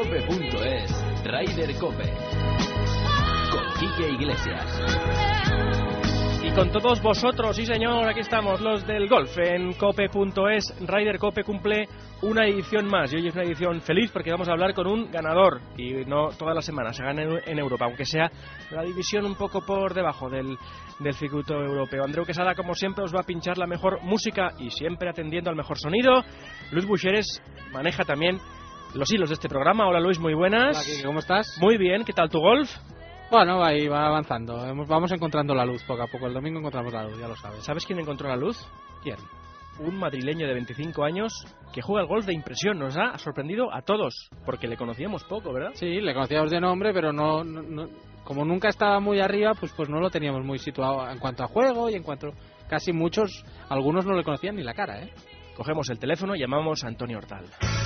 Cope.es, Ryder Cope, con Quique Iglesias. Y con todos vosotros, sí señor, aquí estamos, los del golf en Cope.es. Ryder Cope cumple una edición más, y hoy es una edición feliz porque vamos a hablar con un ganador, y no todas las semanas se gana en Europa, aunque sea la división un poco por debajo del circuito europeo. Andreu Quesada, como siempre, os va a pinchar la mejor música y siempre atendiendo al mejor sonido. Luis Buixeres maneja también los hilos de este programa. Hola Luis, muy buenas. Hola Kike, ¿cómo estás? Muy bien, ¿qué tal tu golf? Bueno, ahí va avanzando. Vamos encontrando la luz poco a poco. El domingo encontramos la luz, ya lo sabes. ¿Sabes quién encontró la luz? ¿Quién? Un madrileño de 25 años que juega al golf de impresión. Nos ha sorprendido a todos, porque le conocíamos poco, ¿verdad? Sí, le conocíamos de nombre, pero no como nunca estaba muy arriba, pues no lo teníamos muy situado en cuanto a juego y en cuanto... Casi muchos, algunos no le conocían ni la cara, ¿eh? Cogemos el teléfono y llamamos a Antonio Hortal.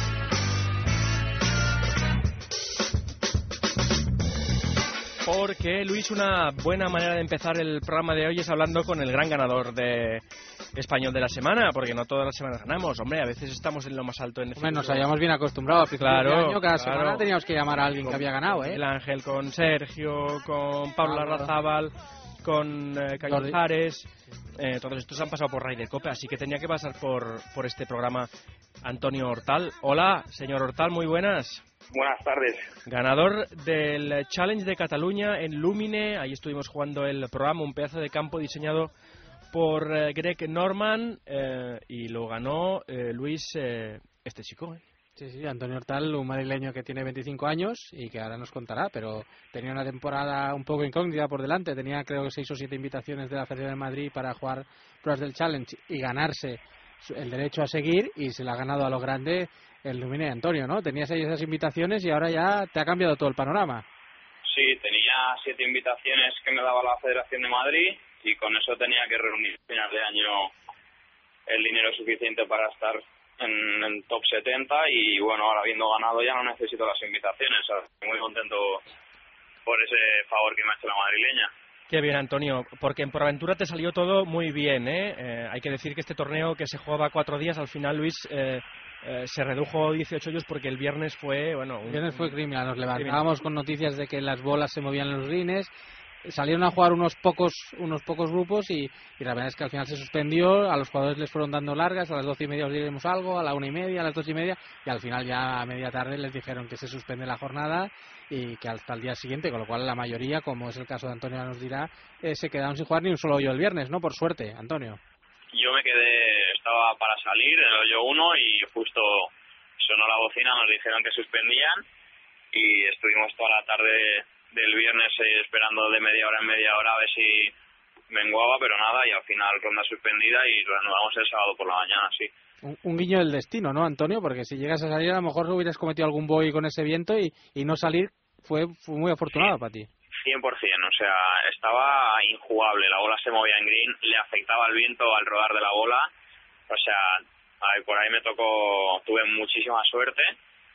Porque, Luis, una buena manera de empezar el programa de hoy es hablando con el gran ganador de español de la semana, porque no todas las semanas ganamos. Hombre, a veces estamos en lo más alto en el Bueno, nos habíamos bien acostumbrado. Claro, año, cada semana teníamos que llamar a alguien que había ganado, ¿eh? El Ángel, con Sergio, con Pablo Larrazábal, con Cañizares. Todos estos han pasado por Ryder Cope, así que tenía que pasar por este programa Antonio Hortal. Hola, señor Hortal, muy buenas. Buenas tardes. Ganador del Challenge de Cataluña en Lumine. Ahí estuvimos jugando el programa, un pedazo de campo diseñado por Greg Norman, y lo ganó Luis, este chico. Sí, Antonio Hortal, un madrileño que tiene 25 años y que ahora nos contará, pero tenía una temporada un poco incógnita por delante. Tenía creo que 6 o 7 invitaciones de la Federación de Madrid para jugar pruebas del Challenge y ganarse el derecho a seguir, y se la ha ganado a lo grande el Lumine. Antonio, ¿no? Tenías ahí esas invitaciones y ahora ya te ha cambiado todo el panorama. Sí, tenía 7 invitaciones que me daba la Federación de Madrid y con eso tenía que reunir a final de año el dinero suficiente para estar en el top 70 y bueno, ahora habiendo ganado ya no necesito las invitaciones. Estoy muy contento por ese favor que me ha hecho la madrileña. Qué bien, Antonio, porque en ProAventura te salió todo muy bien, ¿eh? Hay que decir que este torneo que se jugaba 4 días, al final, Luis, se redujo 18 hoyos porque el viernes fue, bueno... El viernes fue criminal. Nos levantábamos con noticias de que las bolas se movían en los greens. Salieron a jugar unos pocos grupos y la verdad es que al final se suspendió. A los jugadores les fueron dando largas. A las 12:30 os diremos algo, a la 1:30, a las 2:30, y al final ya a media tarde les dijeron que se suspende la jornada y que hasta el día siguiente, con lo cual la mayoría, como es el caso de Antonio nos dirá, se quedaron sin jugar ni un solo hoyo el viernes, ¿no? Por suerte, Antonio. Yo me quedé, estaba para salir en el hoyo 1 y justo sonó la bocina, nos dijeron que suspendían y estuvimos toda la tarde del viernes esperando de media hora en media hora a ver si menguaba, pero nada, y al final ronda suspendida y lo reanudamos el sábado por la mañana, sí. Un guiño del destino, ¿no, Antonio? Porque si llegas a salir a lo mejor hubieras cometido algún bogey con ese viento y no salir fue muy afortunado para ti. 100%, o sea, estaba injugable, la bola se movía en green, le afectaba el viento al rodar de la bola, o sea, por ahí tuve muchísima suerte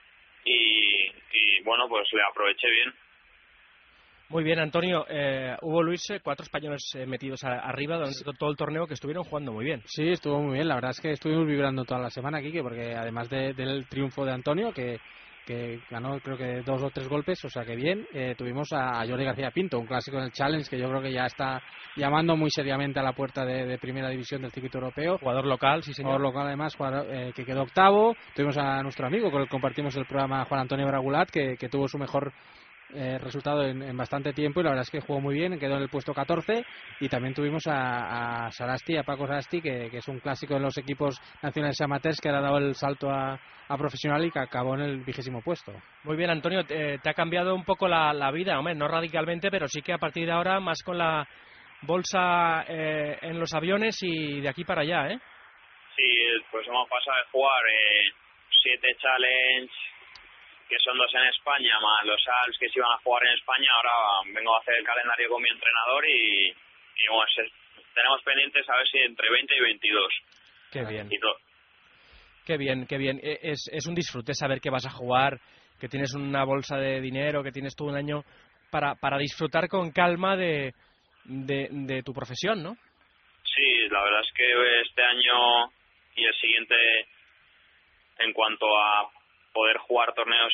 y bueno, pues le aproveché bien. Muy bien, Antonio. Hubo, Luis, 4 españoles metidos arriba durante todo el torneo que estuvieron jugando muy bien. Sí, estuvo muy bien. La verdad es que estuvimos vibrando toda la semana, Quique, porque además del triunfo de Antonio, que ganó creo que 2 o 3 golpes, o sea que bien, tuvimos a Jordi García Pinto, un clásico en el Challenge que yo creo que ya está llamando muy seriamente a la puerta de primera división del circuito europeo. Jugador local, sí señor. Jugador local además, que quedó octavo. Tuvimos a nuestro amigo con el que compartimos el programa, Juan Antonio Bragulat, que tuvo su mejor resultado en bastante tiempo y la verdad es que jugó muy bien, quedó en el puesto 14, y también tuvimos a Sarasti, a Paco Sarasti, que es un clásico en los equipos nacionales amateurs, que ahora ha dado el salto a profesional y que acabó en el 20º puesto. Muy bien, Antonio, te ha cambiado un poco la vida, hombre, no radicalmente, pero sí que a partir de ahora más con la bolsa en los aviones y de aquí para allá, ¿eh? Sí, pues hemos pasado de jugar 7 challenge, que son 2 en España, más los ALS que se iban a jugar en España. Ahora vengo a hacer el calendario con mi entrenador y bueno, tenemos pendientes a ver si entre 20 y 22. Qué bien. Y todo. Qué bien, qué bien. Es un disfrute saber que vas a jugar, que tienes una bolsa de dinero, que tienes todo un año para disfrutar con calma de tu profesión, ¿no? Sí, la verdad es que este año y el siguiente, en cuanto a poder jugar torneos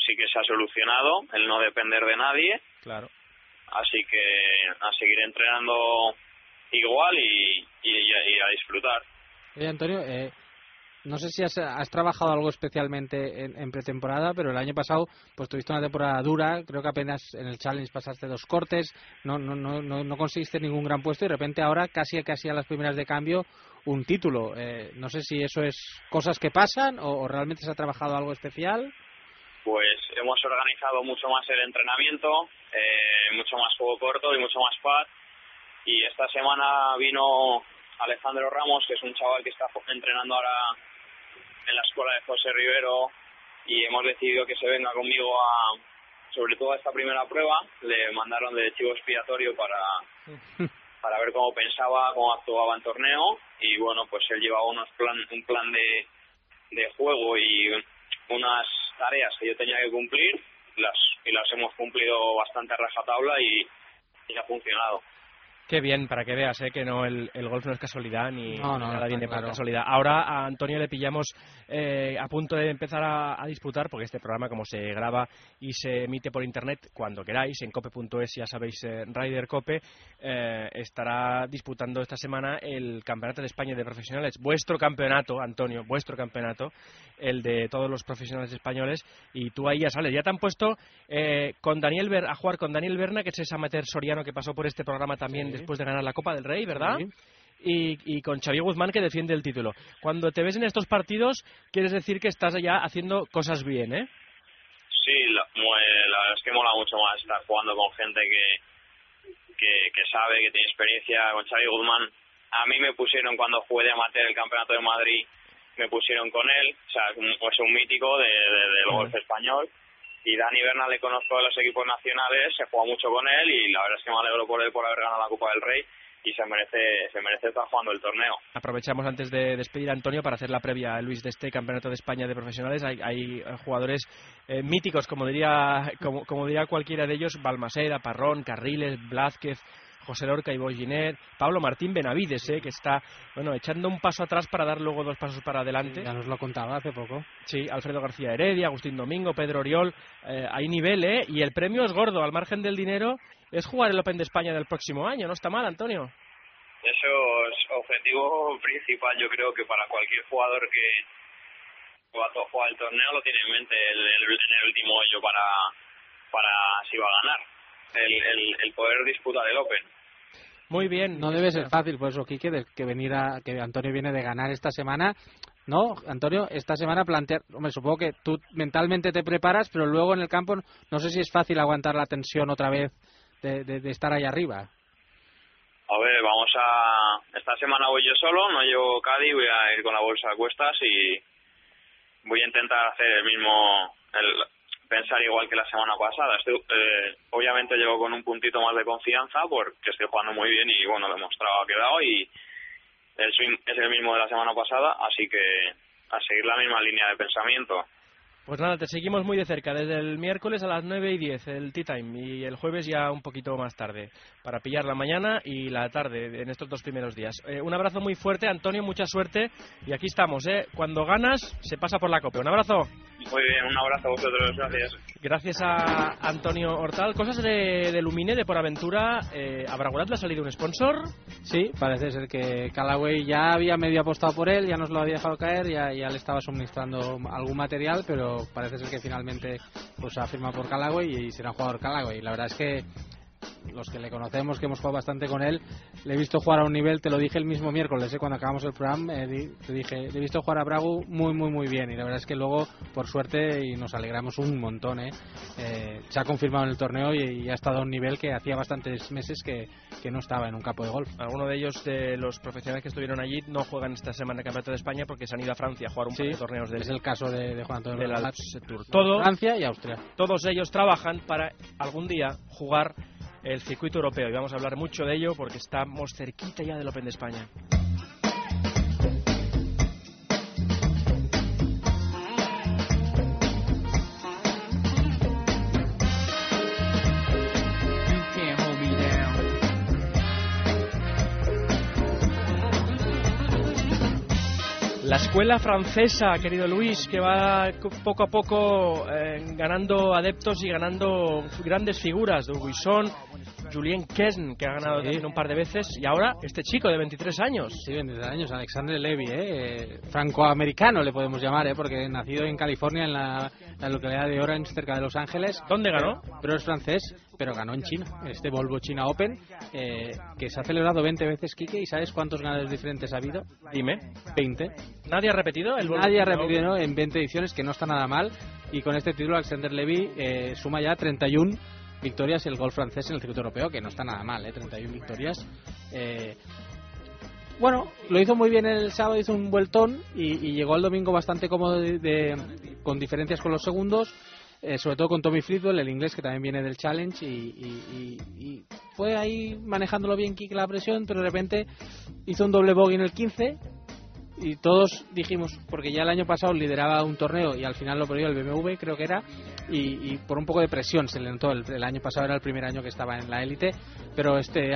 sí que se ha solucionado, el no depender de nadie. Claro. Así que a seguir entrenando igual y a disfrutar. Oye, Antonio, no sé si has trabajado algo especialmente en pretemporada, pero el año pasado pues tuviste una temporada dura, creo que apenas en el Challenge pasaste 2 cortes, no conseguiste ningún gran puesto y de repente ahora casi a las primeras de cambio un título. No sé si eso es cosas que pasan o realmente se ha trabajado algo especial. Pues hemos organizado mucho más el entrenamiento, mucho más juego corto y mucho más pad. Y esta semana vino Alejandro Ramos, que es un chaval que está entrenando ahora en la escuela de José Rivero, y hemos decidido que se venga conmigo sobre todo a esta primera prueba. Le mandaron de chivo expiatorio para ver cómo pensaba, cómo actuaba en torneo, y bueno, pues él llevaba un plan de juego y unas tareas que yo tenía que cumplir, y las hemos cumplido bastante a rajatabla y ha funcionado. Qué bien, para que veas, que no el golf no es casualidad ni nada viene por casualidad. Ahora a Antonio le pillamos a punto de empezar a disputar, porque este programa, como se graba y se emite por internet cuando queráis, en cope.es, ya sabéis, Ryder Cope, estará disputando esta semana el Campeonato de España de Profesionales. Vuestro campeonato, Antonio, vuestro campeonato, el de todos los profesionales españoles, y tú ahí ya sales. Ya te han puesto a jugar con Daniel Berna, que es ese amateur soriano que pasó por este programa también después de ganar la Copa del Rey, ¿verdad? Sí. Y con Xavier Guzmán, que defiende el título. Cuando te ves en estos partidos, quieres decir que estás ya haciendo cosas bien, ¿eh? Sí, la verdad es que mola mucho más estar jugando con gente que sabe, que tiene experiencia. Con Xavier Guzmán, a mí me pusieron cuando jugué de amateur el Campeonato de Madrid, me pusieron con él, o sea, es un mítico del golf español. Y Dani Berna le conozco de los equipos nacionales, se juega mucho con él y la verdad es que me alegro por él por haber ganado la Copa del Rey y se merece estar jugando el torneo. Aprovechamos antes de despedir a Antonio para hacer la previa a Luis de este Campeonato de España de Profesionales. Hay jugadores míticos, como diría cualquiera de ellos: Balmaseda, Parrón, Carriles, Blázquez, José Lorca y Boginet, Pablo Martín Benavides, que está echando un paso atrás para dar luego 2 pasos para adelante. Sí, ya nos lo contaba hace poco. Sí, Alfredo García Heredia, Agustín Domingo, Pedro Oriol, hay nivel, y el premio es gordo, al margen del dinero, es jugar el Open de España del próximo año. No está mal, Antonio. Eso es objetivo principal, yo creo que para cualquier jugador que juega el torneo lo tiene en mente en el último hoyo para si va a ganar. El poder disputar el Open. Muy bien. No debe ser fácil, por eso, Quique, que Antonio viene de ganar esta semana. No, Antonio, esta semana supongo que tú mentalmente te preparas, pero luego en el campo no sé si es fácil aguantar la tensión otra vez de estar ahí arriba. A ver, esta semana voy yo solo, no llevo caddy, voy a ir con la bolsa a cuestas y voy a intentar hacer pensar igual que la semana pasada. Obviamente llego con un puntito más de confianza porque estoy jugando muy bien y bueno, lo he demostrado, ha quedado y el swing es el mismo de la semana pasada, así que a seguir la misma línea de pensamiento. Pues nada, te seguimos muy de cerca, desde el miércoles a las 9:10 el Tea Time, y el jueves ya un poquito más tarde, para pillar la mañana y la tarde en estos 2 primeros días. Un abrazo muy fuerte, Antonio, mucha suerte, y aquí estamos, cuando ganas se pasa por la Cope. Un abrazo. Muy bien, un abrazo a vosotros, gracias. Gracias a Antonio Hortal. Cosas de Lumine, de Por Aventura. ¿A Bragulat le ha salido un sponsor? Sí, parece ser que Callaway ya había medio apostado por él, ya nos lo había dejado caer, ya le estaba suministrando algún material, pero parece ser que finalmente pues ha firmado por Callaway y será jugador Callaway. La verdad es que los que le conocemos, que hemos jugado bastante con él, le he visto jugar a un nivel, te lo dije el mismo miércoles, cuando acabamos el programa, te dije, le he visto jugar a Bragu muy, muy, muy bien, y la verdad es que luego, por suerte, y nos alegramos un montón, se ha confirmado en el torneo y ha estado a un nivel que hacía bastantes meses que no estaba en un campo de golf. Algunos de ellos, de los profesionales que estuvieron allí, no juegan esta semana en el Campeonato de España porque se han ido a Francia a jugar un par de torneos es el caso de Juan Antonio del Tour. Francia y Austria. Todos ellos trabajan para algún día jugar el circuito europeo, y vamos a hablar mucho de ello porque estamos cerquita ya del Open de España. La escuela francesa, querido Luis, que va poco a poco ganando adeptos y ganando grandes figuras. Dubuisson, Julien Kesn, que ha ganado también un par de veces, y ahora este chico de 23 años. Sí, 23 años, Alexandre Levy, francoamericano le podemos llamar, porque nacido en California, en la localidad de Orange, cerca de Los Ángeles. ¿Dónde ganó? Pero es francés, pero ganó en China, este Volvo China Open, que se ha celebrado 20 veces, Quique, ¿y sabes cuántos ganadores diferentes ha habido? Dime. 20. ¿Nadie ha repetido el Volvo? Nadie ha repetido, ¿no? En 20 ediciones, que no está nada mal, y con este título Alexandre Levy suma ya 31 victorias el golf francés en el circuito europeo, que no está nada mal, 31 victorias. Bueno, lo hizo muy bien el sábado, hizo un vueltón y llegó al domingo bastante cómodo con diferencias con los segundos, sobre todo con Tommy Fleetwood, el inglés, que también viene del Challenge, y fue ahí manejándolo bien Kike la presión, pero de repente hizo un doble bogey en el 15 y todos dijimos, porque ya el año pasado lideraba un torneo y al final lo perdió el BMW, creo que era, y por un poco de presión se le notó. El año pasado era el primer año que estaba en la élite, pero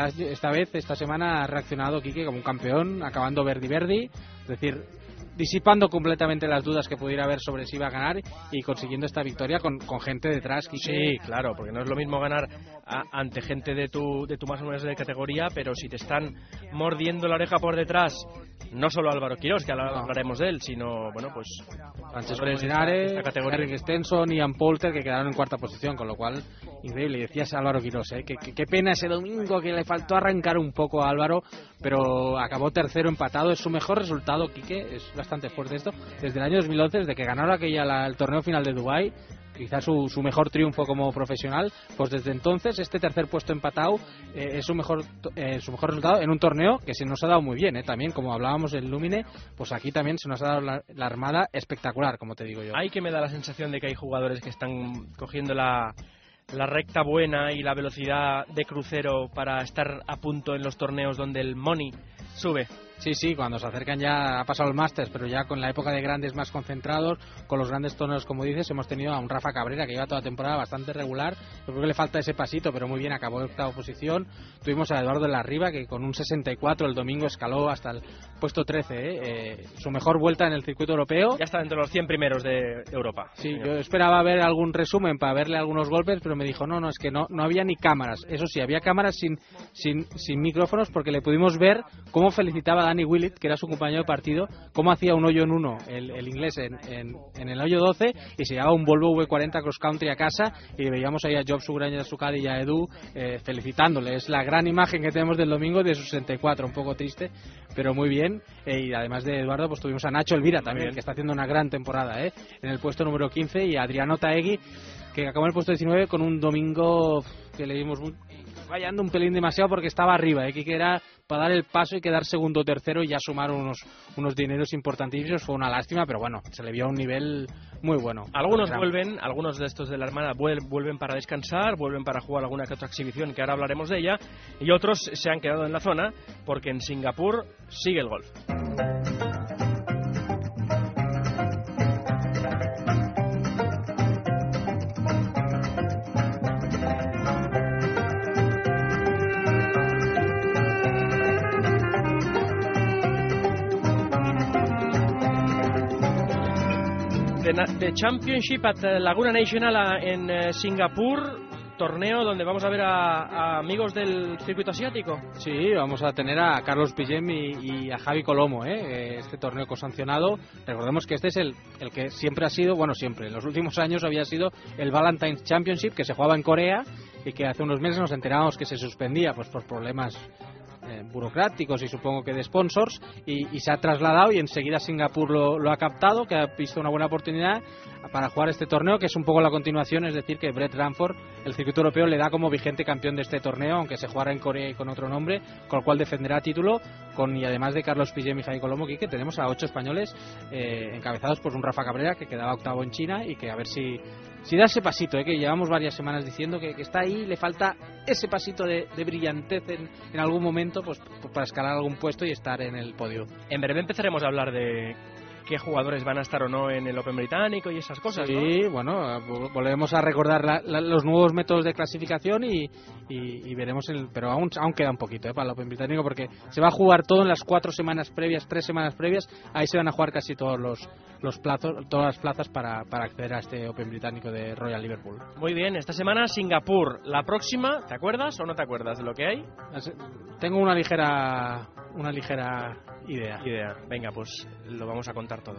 esta semana ha reaccionado Quique como un campeón, acabando verdi, es decir, disipando completamente las dudas que pudiera haber sobre si iba a ganar y consiguiendo esta victoria con gente detrás, Quique. Sí, claro, porque no es lo mismo ganar ante gente de tu más o menos de categoría, pero si te están mordiendo la oreja por detrás, no solo Álvaro Quirós, que ahora hablaremos de él, sino, bueno, pues Francesco Molinari, Henrik Stenson y Ian Poulter, que quedaron en cuarta posición, con lo cual, increíble. Y decías Álvaro Quirós, qué pena ese domingo, que le faltó arrancar un poco a Álvaro, pero acabó tercero empatado, es su mejor resultado, Quique, es bastante fuerte esto, desde el año 2011, desde que ganaron el torneo final de Dubái, quizás su mejor triunfo como profesional, pues desde entonces este tercer puesto empatado es su mejor resultado en un torneo que se nos ha dado muy bien, también como hablábamos del Lumine, pues aquí también se nos ha dado la armada espectacular, como te digo yo. Hay que me da la sensación de que hay jugadores que están cogiendo la recta buena y la velocidad de crucero para estar a punto en los torneos donde el money sube. Sí, cuando se acercan ya ha pasado el Masters, pero ya con la época de grandes más concentrados, con los grandes torneos, como dices, hemos tenido a un Rafa Cabrera que lleva toda la temporada bastante regular. Yo creo que le falta ese pasito, pero muy bien, acabó en octava posición. Tuvimos a Eduardo de la Riva, que con un 64 el domingo escaló hasta el puesto 13, su mejor vuelta en el circuito europeo. Ya está entre los 100 primeros de Europa. Sí, señor. Yo esperaba ver algún resumen para verle algunos golpes, pero me dijo, no, es que no había ni cámaras. Eso sí, había cámaras sin micrófonos, porque le pudimos ver cómo felicitaba a Danny Willett, que era su compañero de partido, cómo hacía un hoyo en uno el inglés en el hoyo 12 y se llevaba un Volvo V40 cross country a casa, y veíamos ahí a Job Sugraña Sucadi y a Edu felicitándole. Es la gran imagen que tenemos del domingo de su 64, un poco triste, pero muy bien. Y además de Eduardo, pues tuvimos a Nacho Elvira también, que está haciendo una gran temporada en el puesto número 15, y a Adriano Taegui, que acabó en el puesto 19 con un domingo que le dimos fallando un pelín demasiado porque estaba arriba, que era para dar el paso y quedar segundo o tercero y ya sumar unos dineros importantísimos. Fue una lástima, pero bueno, se le vio a un nivel muy bueno. Algunos de estos de la Armada vuelven para descansar, vuelven para jugar alguna que otra exhibición, que ahora hablaremos de ella, y otros se han quedado en la zona porque en Singapur sigue el golf. The Championship at Laguna National en Singapur, torneo donde vamos a ver a amigos del circuito asiático. Sí, vamos a tener a Carlos Pillem y a Javi Colomo, este torneo cosancionado. Recordemos que este es el que siempre ha sido, en los últimos años había sido el Valentine's Championship, que se jugaba en Corea y que hace unos meses nos enterábamos que se suspendía pues por problemas burocráticos y supongo que de sponsors, y se ha trasladado, y enseguida Singapur lo ha captado, que ha visto una buena oportunidad para jugar este torneo, que es un poco la continuación, es decir, que Brett Ranford, el circuito europeo, le da como vigente campeón de este torneo, aunque se jugara en Corea y con otro nombre, con el cual defenderá título, y además de Carlos Pillem y Javi Colomo, que tenemos a 8 españoles encabezados por un Rafa Cabrera, que quedaba octavo en China, y que a ver si da ese pasito, que llevamos varias semanas diciendo que está ahí, le falta ese pasito de brillantez en algún momento, pues para escalar algún puesto y estar en el podio. En breve empezaremos a hablar de qué jugadores van a estar o no en el Open británico y esas cosas, ¿no? Sí, bueno, volveremos a recordar los nuevos métodos de clasificación y veremos pero aún queda un poquito para el Open británico, porque se va a jugar todo en las 4 semanas previas, 3 semanas previas. Ahí se van a jugar casi todos los plazos, todas las plazas para acceder a este Open británico de Royal Liverpool. Muy bien, esta semana Singapur. La próxima, ¿te acuerdas o no te acuerdas de lo que hay? Tengo una ligera idea. Venga, pues lo vamos a contar todo.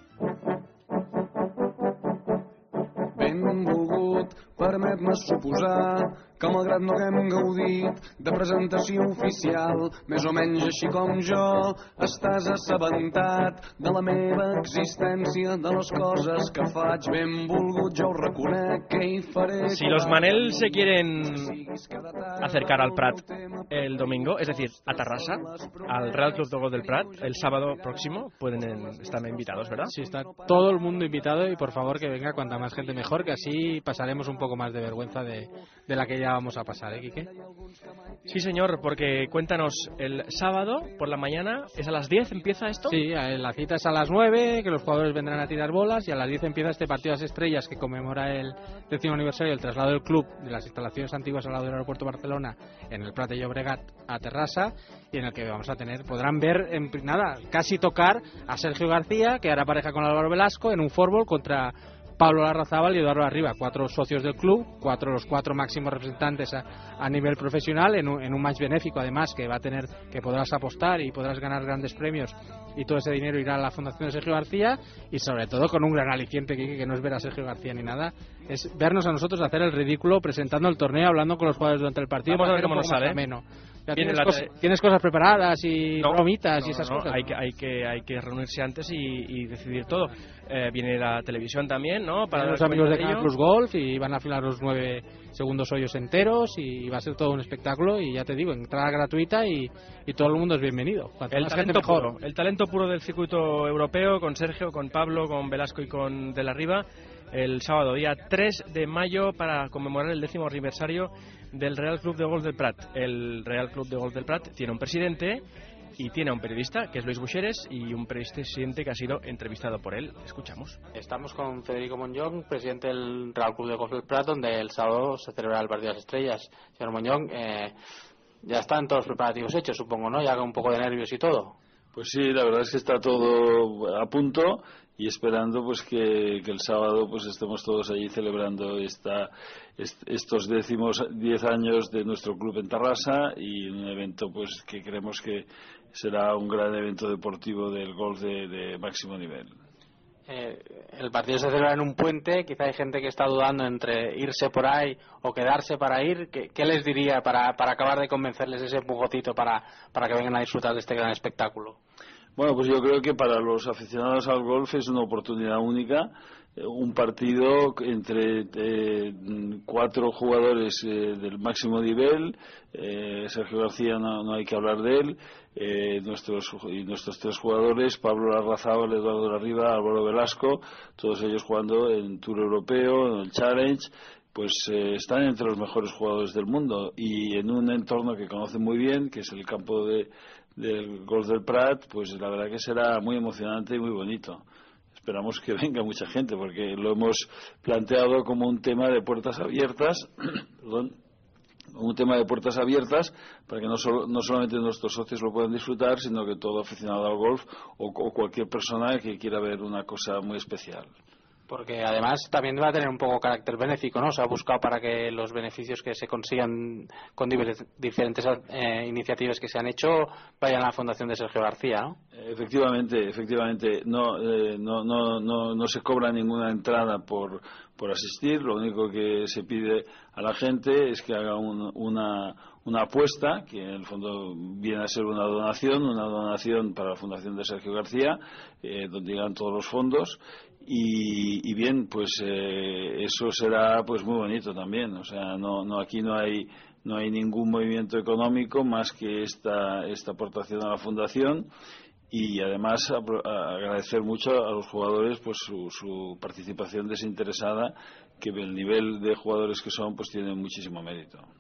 Benvolgut, permet-me suposar que malgrat no haguem gaudit de presentació oficial, més o menys així com jo, estàs assabentat de la meva existència, de les coses que faig. Benvolgut, jo ho reconec, que hi faré. Si los Manel se quieren acercar al Prat el domingo, es decir, a Tarrasa, al Real Club de Golf del Prat, el sábado próximo, están invitados, ¿verdad? Sí, está todo el mundo invitado y por favor que venga cuanta más gente mejor, que así pasaremos un poco más de vergüenza de la que ya vamos a pasar, ¿eh, Quique? Sí, señor, porque cuéntanos, el sábado por la mañana, ¿es a las 10 empieza esto? Sí, la cita es a las 9, que los jugadores vendrán a tirar bolas, y a las 10 empieza este partido de las estrellas que conmemora el 10º aniversario del traslado del club de las instalaciones antiguas al lado del aeropuerto de Barcelona en el Prat de Llobregat a Terrassa, y en el que podrán ver, casi tocar a Sergio García, que hará pareja con Álvaro Velasco en un fútbol contra Pablo Larrazábal y Eduardo Arriba, 4 socios del club, los 4 máximos representantes a nivel profesional, en un match benéfico, además, que podrás apostar y podrás ganar grandes premios, y todo ese dinero irá a la fundación de Sergio García, y sobre todo con un gran aliciente, que no es ver a Sergio García ni nada, es vernos a nosotros hacer el ridículo presentando el torneo, hablando con los jugadores durante el partido. Vamos a ver cómo nos sale. ¿Tienes cosas preparadas y bromitas y esas cosas? Hay que reunirse antes y decidir todo. Viene la televisión también, ¿no? Para los amigos de Canal Plus Golf, y van a afilar los 9 segundos hoyos enteros, y va a ser todo un espectáculo, y ya te digo, entrada gratuita y todo el mundo es bienvenido. El talento puro del circuito europeo, con Sergio, con Pablo, con Velasco y con De la Riva, el sábado día 3 de mayo para conmemorar el 10º aniversario del Real Club de Golf del Prat. El Real Club de Golf del Prat tiene un presidente y tiene a un periodista, que es Luis Buxeres, y un presidente que ha sido entrevistado por él. Escuchamos. Estamos con Federico Monllón, presidente del Real Club de Golf del Prat, donde el sábado se celebra el Partido de las Estrellas. Señor Monllón, ya están todos los preparativos hechos, supongo, ¿no? Ya con un poco de nervios y todo. Pues sí, la verdad es que está todo a punto, y esperando pues que el sábado pues estemos todos allí celebrando estos 10 años de nuestro club en Tarrasa, y un evento pues que creemos que será un gran evento deportivo del golf de máximo nivel. El partido se celebra en un puente, quizá hay gente que está dudando entre irse por ahí o quedarse para ir. ¿Qué les diría para acabar de convencerles ese empujocito para que vengan a disfrutar de este gran espectáculo? Bueno, pues yo creo que para los aficionados al golf es una oportunidad única, un partido entre 4 jugadores del máximo nivel. Sergio García no hay que hablar de él, nuestros 3 jugadores, Pablo Larrazábal, Eduardo Arriba, Álvaro Velasco, todos ellos jugando en Tour Europeo, en el Challenge, pues están entre los mejores jugadores del mundo, y en un entorno que conocen muy bien, que es el campo del Golf del Prat, pues la verdad que será muy emocionante y muy bonito. Esperamos que venga mucha gente, porque lo hemos planteado como un tema de puertas abiertas, para que no solamente nuestros socios lo puedan disfrutar, sino que todo aficionado al golf o cualquier persona que quiera ver una cosa muy especial. Porque además también va a tener un poco carácter benéfico, ¿no? Se ha buscado para que los beneficios que se consigan con diferentes iniciativas que se han hecho vayan a la fundación de Sergio García, ¿no? Efectivamente. No se cobra ninguna entrada por asistir. Lo único que se pide a la gente es que haga una apuesta, que en el fondo viene a ser una donación para la fundación de Sergio García, donde llegan todos los fondos. Y bien, pues eso será pues muy bonito también. O sea, aquí no hay ningún movimiento económico más que esta aportación a la fundación, y además agradecer mucho a los jugadores pues su participación desinteresada, que el nivel de jugadores que son pues tiene muchísimo mérito.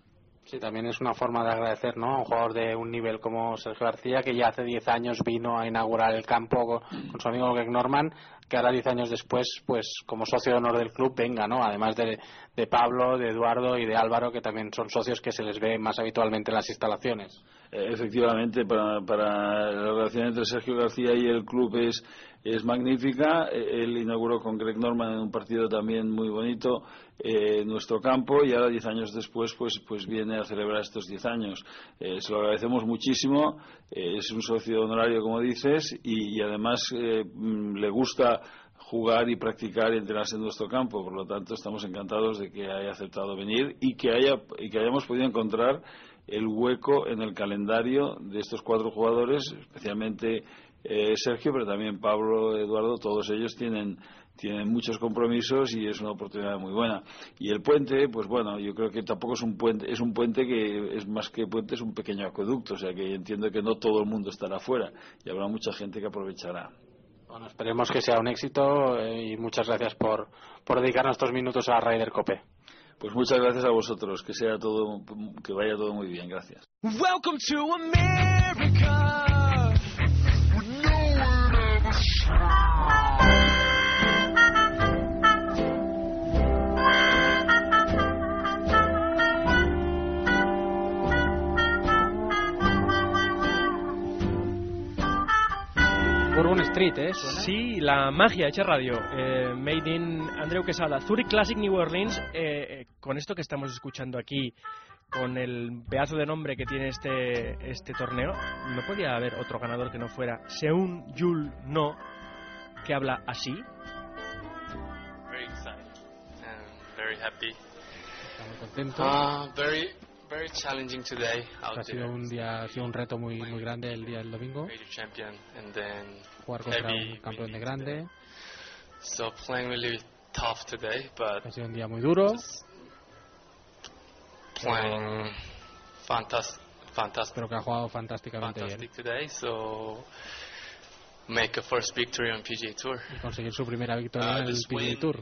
Sí, también es una forma de agradecer, ¿no?, a un jugador de un nivel como Sergio García, que ya hace 10 años vino a inaugurar el campo con su amigo Greg Norman, que ahora 10 años después, pues como socio de honor del club, venga, ¿no?, además de Pablo, de Eduardo y de Álvaro, que también son socios que se les ve más habitualmente en las instalaciones. Efectivamente, para la relación entre Sergio García y el club es magnífica. Él inauguró con Greg Norman en un partido también muy bonito nuestro campo, y ahora 10 años después pues viene a celebrar estos 10 años. Se lo agradecemos muchísimo. Es un socio honorario, como dices, y además le gusta jugar y practicar y entrenarse en nuestro campo. Por lo tanto, estamos encantados de que haya aceptado venir y que hayamos podido encontrar el hueco en el calendario de estos 4 jugadores, especialmente Sergio, pero también Pablo, Eduardo. Todos ellos tienen muchos compromisos y es una oportunidad muy buena. Y el puente, pues bueno, yo creo que tampoco es un puente que es más que puente, es un pequeño acueducto, o sea que entiendo que no todo el mundo estará fuera y habrá mucha gente que aprovechará. Bueno, esperemos que sea un éxito y muchas gracias por dedicarnos estos minutos a Ryder Cope. Pues muchas gracias a vosotros, que vaya todo muy bien, gracias. Welcome to America. Bourbon Street, ¿Suena? Sí, la magia hecha radio. Made in Andreu Quesada. Zurich Classic New Orleans. Con esto que estamos escuchando aquí, con el pedazo de nombre que tiene este torneo, no podía haber otro ganador que no fuera Seung-Yul No, que habla así. Very excited and very happy. Está muy contento. Very challenging today. Ha sido un reto muy grande el día del domingo. Champion and then jugar contra un campeón de grande. So playing really tough today, but ha sido un día muy duro. Playing fantastic. Pero que ha jugado fantásticamente bien. Today, so make a first victory on PGA Tour. Y conseguir su primera victoria en el PGA Tour.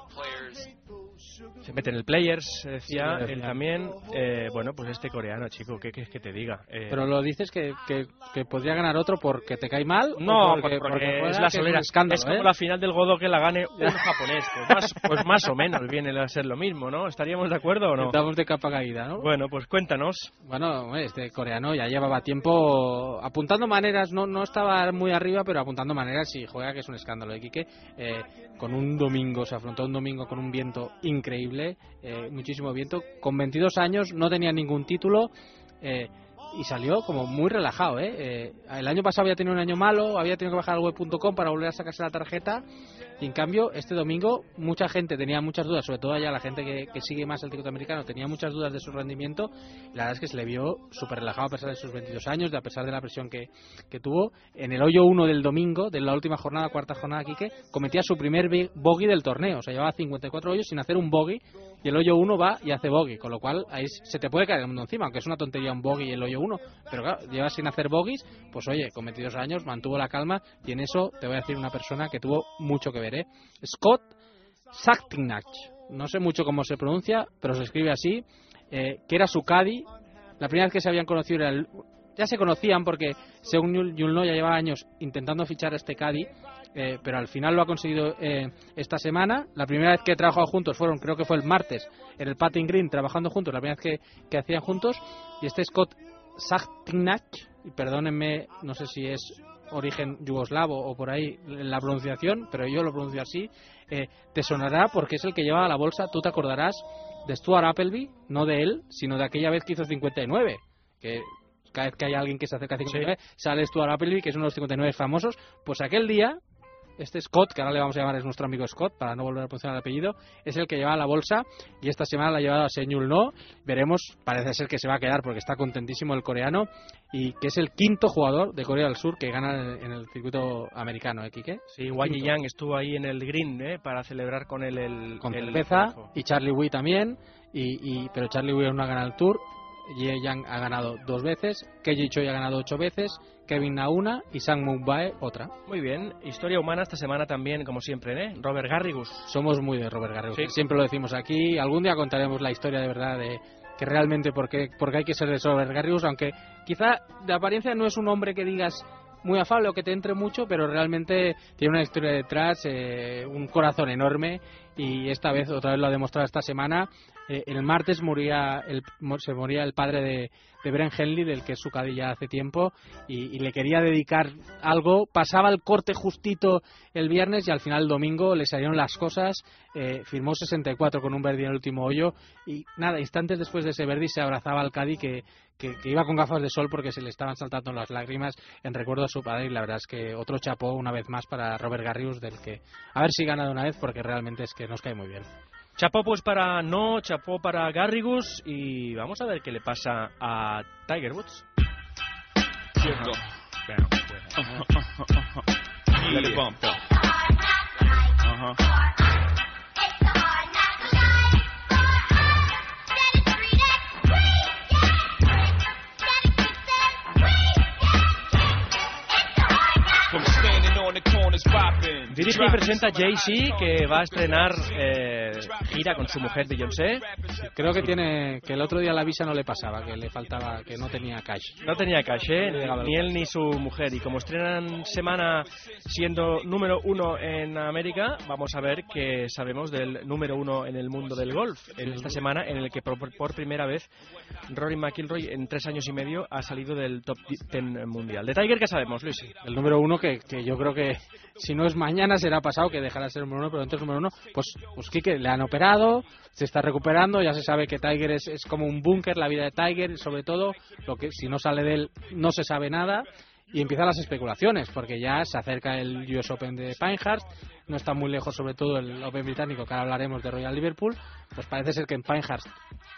Se mete en el Players, decía él también. Bueno, pues este coreano, chico, ¿qué quieres que te diga? Pero lo dices que podría ganar otro porque te cae mal. No, porque es la solera. Es como la final del Godó que la gane un japonés. Pues más o menos viene a ser lo mismo, ¿no? ¿Estaríamos de acuerdo o no? Estamos de capa caída, ¿no? Bueno, pues cuéntanos. Bueno, este coreano ya llevaba tiempo apuntando maneras, no estaba muy arriba, pero apuntando maneras y juega que es un escándalo de Quique. Con un domingo, se afrontó un domingo con un viento increíble, muchísimo viento, con 22 años, no tenía ningún título y salió como muy relajado. El año pasado había tenido un año malo, había tenido que bajar al web.com para volver a sacarse la tarjeta, y en cambio este domingo mucha gente tenía muchas dudas, sobre todo ya la gente que sigue más el circuito americano, tenía muchas dudas de su rendimiento, y la verdad es que se le vio súper relajado a pesar de sus 22 años, a pesar de la presión que tuvo. En el hoyo 1 del domingo, de la última jornada, cuarta jornada, Quique cometía su primer bogey del torneo, o sea, llevaba 54 hoyos sin hacer un bogey, y el hoyo 1 va y hace bogey, con lo cual ahí se te puede caer el mundo encima, aunque es una tontería un bogey el hoyo 1, pero claro, llevas sin hacer bogeys, pues oye, con 22 años mantuvo la calma, y en eso te voy a decir una persona que tuvo mucho que ver, Scott Saktinach, no sé mucho cómo se pronuncia, pero se escribe así, que era su caddy. La primera vez que se habían conocido ya se conocían porque según Yulno ya llevaba años intentando fichar a este caddy, pero al final lo ha conseguido esta semana. La primera vez que trabajaron juntos creo que fue el martes en el Putting Green, trabajando juntos, la primera vez que hacían juntos. Y este Scott Saktinach, y perdónenme, no sé si es origen yugoslavo o por ahí la pronunciación, pero yo lo pronuncio así, te sonará porque es el que llevaba la bolsa. Tú te acordarás de Stuart Appleby, no de él, sino de aquella vez que hizo 59, que cada vez que hay alguien que se acerca a 59 sale Stuart Appleby, que es uno de los 59 famosos. Pues aquel día este Scott, que ahora le vamos a llamar, es nuestro amigo Scott, para no volver a pronunciar el apellido, es el que lleva la bolsa, y esta semana la ha llevado a Seung-Yul No. Veremos, parece ser que se va a quedar porque está contentísimo el coreano, y que es el quinto jugador de Corea del Sur que gana en el circuito americano, Quique. Sí, Wang Yiyang estuvo ahí en el green para celebrar con él con cerveza, y Charlie Wee también, pero Charlie Wee no ha ganado el Tour. Ye Yang ha ganado 2 veces, Keiji Choi ha ganado 8 veces, Kevin Na una y Sang Moon Bae otra. Muy bien, historia humana esta semana también, como siempre, Robert Garrigus. Somos muy de Robert Garrigus, ¿sí? Siempre lo decimos aquí. Algún día contaremos la historia de verdad de realmente porque hay que ser de Robert Garrigus, aunque quizá de apariencia no es un hombre que digas muy afable o que te entre mucho, pero realmente tiene una historia detrás, un corazón enorme, y esta vez, otra vez lo ha demostrado esta semana. El martes se moría el padre de Brent Henley, del que es su cadilla hace tiempo, y le quería dedicar algo. Pasaba el corte justito el viernes y al final el domingo le salieron las cosas. Firmó 64 con un birdie en el último hoyo, y nada, instantes después de ese birdie se abrazaba al caddy que iba con gafas de sol porque se le estaban saltando las lágrimas en recuerdo a su padre. Y la verdad es que otro chapó una vez más para Robert Garrigus, del que a ver si gana de una vez, porque realmente es que nos cae muy bien. Chapó pues chapó para Garrigus, y vamos a ver qué le pasa a Tiger Woods. DDP presenta Jay-Z, que va a estrenar gira con su mujer Beyoncé. Creo que el otro día la visa no le pasaba, que le faltaba, que no tenía cash. No tenía cash, ni él ni su mujer. Y como estrenan semana siendo número 1 en América, vamos a ver qué sabemos del número 1 en el mundo del golf en esta semana, en el que por primera vez Rory McIlroy en 3 años y medio ha salido del top 10 mundial. De Tiger, ¿qué sabemos, Luis? El número 1 que yo creo que si no es mañana será pasado que dejará de ser el número 1, pero entonces el número 1, pues Quique, le han operado, se está recuperando, ya se sabe que Tiger es como un búnker, la vida de Tiger, sobre todo, lo que si no sale de él no se sabe nada, y empiezan las especulaciones, porque ya se acerca el US Open de Pinehurst, no está muy lejos sobre todo el Open británico, que ahora hablaremos de Royal Liverpool, pues parece ser que en Pinehurst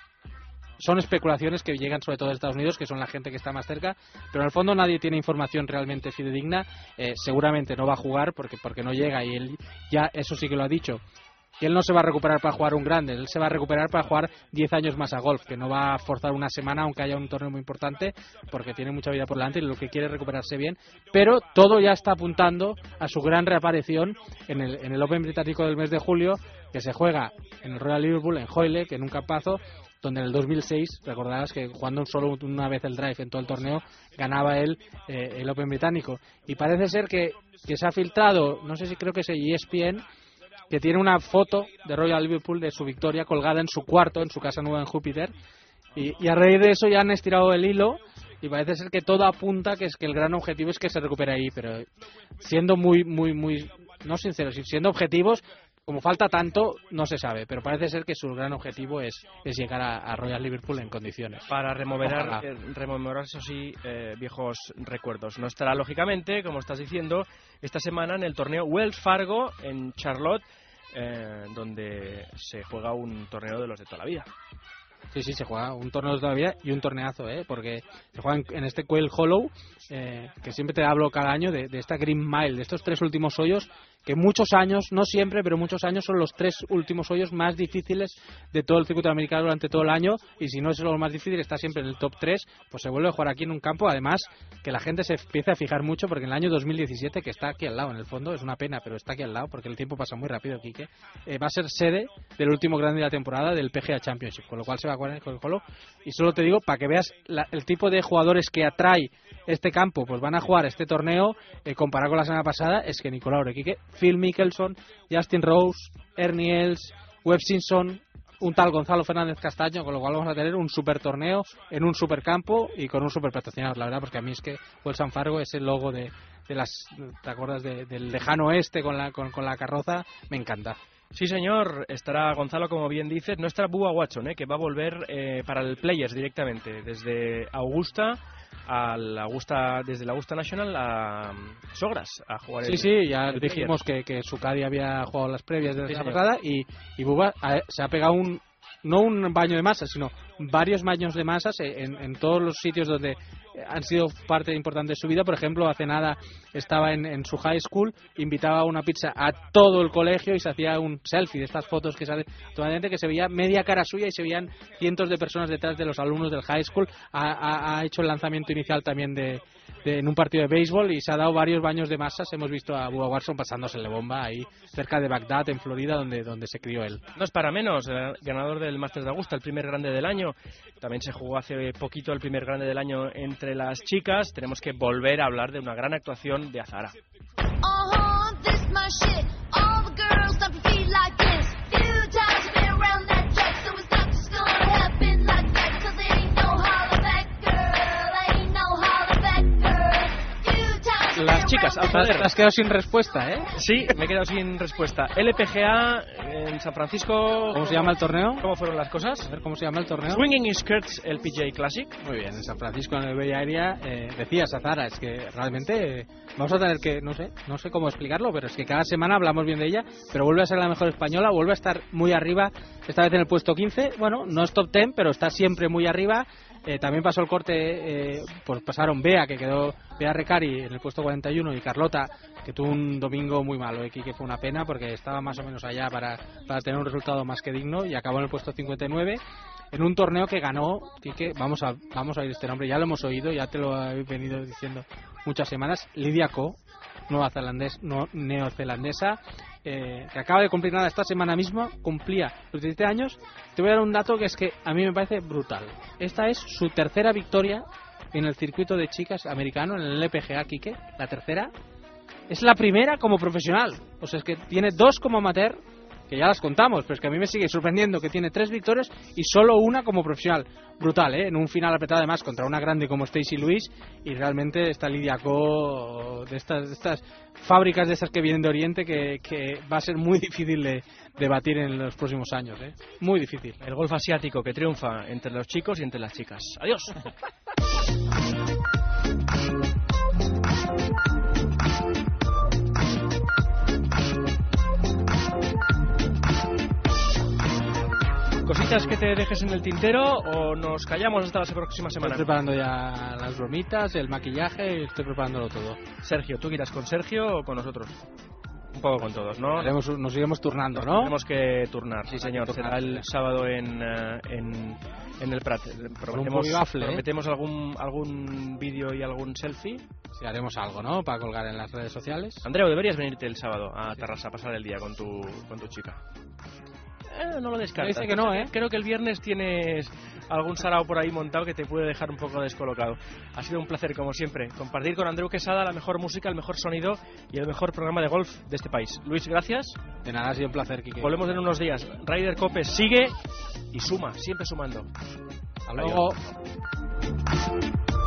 son especulaciones que llegan sobre todo de Estados Unidos, que son la gente que está más cerca, pero en el fondo nadie tiene información realmente fidedigna. Seguramente no va a jugar porque no llega, y él ya eso sí que lo ha dicho, que él no se va a recuperar para jugar un grande, él se va a recuperar para jugar 10 años más a golf, que no va a forzar una semana aunque haya un torneo muy importante, porque tiene mucha vida por delante y lo que quiere es recuperarse bien, pero todo ya está apuntando a su gran reaparición en el Open británico del mes de julio, que se juega en el Royal Liverpool, en Hoyle, que en un campazo donde en el 2006, recordarás que jugando solo una vez el drive en todo el torneo, ganaba él el Open británico. Y parece ser que se ha filtrado, no sé si creo que es ESPN, que tiene una foto de Royal Liverpool de su victoria colgada en su cuarto, en su casa nueva en Júpiter, y a raíz de eso ya han estirado el hilo, y parece ser que todo apunta que el gran objetivo es que se recupere ahí, pero siendo muy, no sinceros, siendo objetivos, como falta tanto, no se sabe, pero parece ser que su gran objetivo es llegar a Royal Liverpool en condiciones. Para rememorar, eso sí, viejos recuerdos. No estará, lógicamente, como estás diciendo, esta semana en el torneo Wells Fargo en Charlotte, donde se juega un torneo de los de toda la vida. Sí, se juega un torneo de toda la vida y un torneazo, porque se juega en este Quail Hollow, que siempre te hablo cada año de esta Green Mile, de estos 3 últimos hoyos, que muchos años, no siempre, pero muchos años son los 3 últimos hoyos más difíciles de todo el circuito americano durante todo el año, y si no es lo más difícil, está siempre en el top 3, pues se vuelve a jugar aquí en un campo, además que la gente se empieza a fijar mucho, porque en el año 2017, que está aquí al lado, en el fondo es una pena, pero está aquí al lado, porque el tiempo pasa muy rápido, Quique, va a ser sede del último grande de la temporada del PGA Championship, con lo cual se va a jugar en el Hollow, y solo te digo, para que veas el tipo de jugadores que atrae este campo, pues van a jugar este torneo, comparado con la semana pasada, es que Nicolau Requique, Phil Mickelson, Justin Rose, Ernie Els, Webb Simpson, un tal Gonzalo Fernández Castaño, con lo cual vamos a tener un super torneo en un super campo y con un super patrocinador, la verdad, porque a mí es que Wells Fargo, ese logo de las, ¿te acuerdas del lejano oeste con la carroza? Me encanta. Sí, señor, estará Gonzalo, como bien dices, no estará Bubba Watson, que va a volver para el Players directamente, desde Augusta, desde la Augusta National a Sogras, a jugar ya dijimos que Sucadi había jugado las previas de la pasada, y Bubba se ha pegado no un baño de masas, sino varios baños de masas en todos los sitios donde han sido parte importante de su vida. Por ejemplo, hace nada estaba en su high school, invitaba una pizza a todo el colegio y se hacía un selfie de estas fotos que sale totalmente, que se veía media cara suya y se veían cientos de personas detrás de los alumnos del high school. Ha hecho el lanzamiento inicial también de en un partido de béisbol y se ha dado varios baños de masas. Hemos visto a Bubba Watson pasándosele bomba ahí cerca de Bagdad, en Florida, donde se crió él. No es para menos, el ganador del Masters de Augusta, el primer grande del año. También se jugó hace poquito el primer grande del año entre las chicas. Tenemos que volver a hablar de una gran actuación de Azahara. Las chicas, al poder. Te has quedado sin respuesta, ¿eh? Sí, me he quedado sin respuesta. LPGA en San Francisco. ¿Cómo se llama el torneo? ¿Cómo fueron las cosas? A ver cómo se llama el torneo. Swinging Skirts LPGA Classic. Muy bien, en San Francisco, en el Bay Area. Decías, Azahara, es que realmente vamos a tener que, no sé cómo explicarlo, pero es que cada semana hablamos bien de ella, pero vuelve a ser la mejor española, vuelve a estar muy arriba, esta vez en el puesto 15. Bueno, no es top 10, pero está siempre muy arriba. También pasó el corte, pues pasaron Bea Recari en el puesto 41 y Carlota, que tuvo un domingo muy malo, que fue una pena porque estaba más o menos allá para tener un resultado más que digno, y acabó en el puesto 59 en un torneo que ganó, Quique, vamos a oír este nombre, ya lo hemos oído, ya te lo he venido diciendo muchas semanas, Lydia Ko, neozelandesa, que acaba de cumplir nada esta semana mismo, cumplía los 17 años. Te voy a dar un dato que es que a mí me parece brutal. Esta es su tercera victoria en el circuito de chicas americano, en el LPGA, Quique, la tercera. Es la primera como profesional, o sea, es que tiene 2 como amateur, que ya las contamos, pero es que a mí me sigue sorprendiendo que tiene 3 victorias y solo una como profesional. Brutal, ¿eh? En un final apretado además contra una grande como Stacey Lewis, y realmente esta Lydia Ko, de estas fábricas de esas que vienen de Oriente, que va a ser muy difícil de batir en los próximos años, ¿eh? Muy difícil. El golf asiático que triunfa entre los chicos y entre las chicas. Adiós. ¿Cositas que te dejes en el tintero o nos callamos hasta la próxima semana? Estoy preparando ya las bromitas, el maquillaje, y estoy preparándolo todo. Sergio, ¿tú irás con Sergio o con nosotros? Un poco con todos, ¿no? Nos iremos turnando, ¿no? Tenemos que turnar, sí señor. Será el sábado en el Prat. Prometemos algún vídeo y algún selfie. Sí, haremos algo, ¿no? Para colgar en las redes sociales. Andreu, deberías venirte el sábado a Tarrasa a pasar el día con tu chica. No lo descartes. Dice que no, ¿eh? Creo que el viernes tienes algún sarao por ahí montado que te puede dejar un poco descolocado. Ha sido un placer, como siempre, compartir con Andreu Quesada la mejor música, el mejor sonido y el mejor programa de golf de este país. Luis, gracias. De nada, ha sido un placer, Quique. Volvemos en unos días. Ryder Cope sigue y suma, siempre sumando. Hasta luego. Adiós.